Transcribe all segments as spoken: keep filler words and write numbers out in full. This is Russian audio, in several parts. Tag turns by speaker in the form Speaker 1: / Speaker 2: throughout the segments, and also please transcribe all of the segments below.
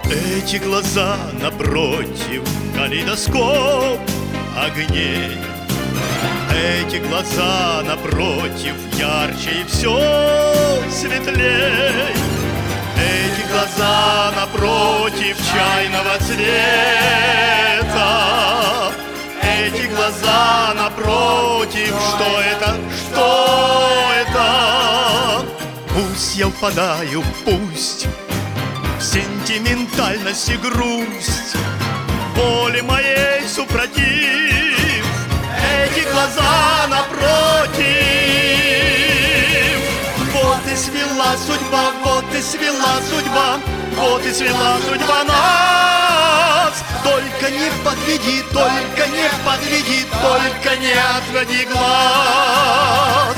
Speaker 1: Эти глаза напротив, калейдоскоп огней. Эти глаза напротив, ярче и все светлей. Эти глаза напротив, чайного цвета. Эти глаза напротив, что это, что это? Пусть я впадаю, пусть в сентиментальность и грусть, воле моей супротив. Эти глаза напротив. Вот и свела судьба, вот и свела судьба, вот и свела судьба нас. Только не подведи, только не подведи, только не отводи глаз.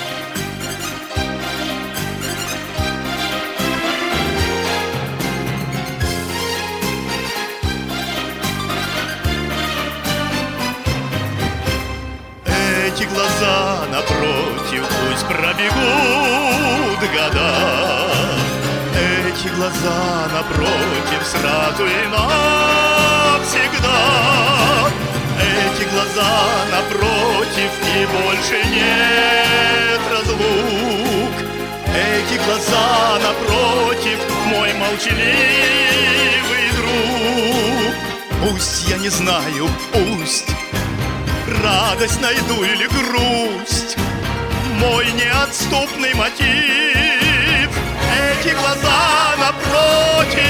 Speaker 1: Эти глаза напротив, пусть пробегут года. Эти глаза напротив, сразу и навсегда. Эти глаза напротив, и больше нет разлук. Эти глаза напротив, мой молчаливый друг. Пусть я не знаю, пусть радость найду или грусть, мой неотступный мотив. Эти глаза напротив.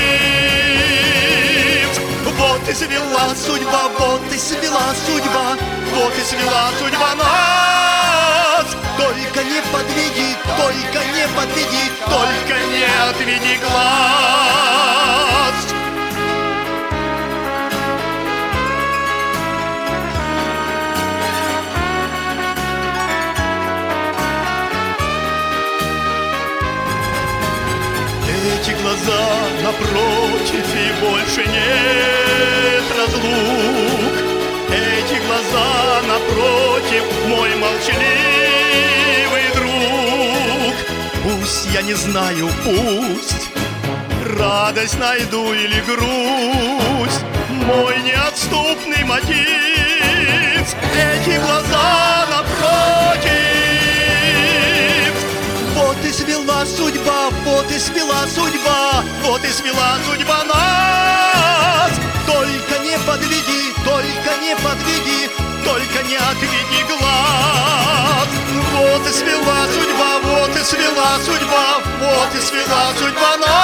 Speaker 1: Вот и свела судьба, вот и свела судьба, вот и свела судьба нас. Только не подведи, только не подведи, только не отведи глаз. Эти глаза напротив, и больше нет разлук. Эти глаза напротив, мой молчаливый друг. Пусть я не знаю, пусть радость найду или грусть, мой неотступный мотив. Эти глаза напротив. Вот и свела судьба, вот и свела судьба, вот и свела судьба нас. Только не подведи, только не подведи, только не отведи глаз. Вот и свела судьба, вот и свела судьба, вот и свела судьба нас.